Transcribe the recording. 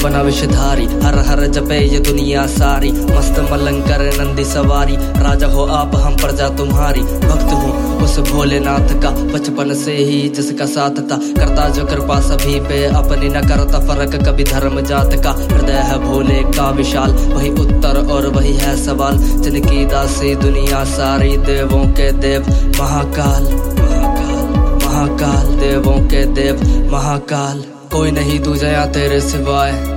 बना विषधारी, हर हर जपे ये दुनिया सारी। मस्त मलंग करे नंदी सवारी, राजा हो आप हम प्रजा तुम्हारी। भक्त हूँ उस भोलेनाथ का, बचपन से ही जिसका साथ था। करता जो कृपा सभी पे अपनी, न करता फर्क कभी धर्म जात का। हृदय है भोले का विशाल, वही उत्तर और वही है सवाल। जिनकी दासी दुनिया सारी, देवों के देव महाकाल। महाकाल देवों के देव महाकाल, कोई नहीं दूजा तेरे सिवाय।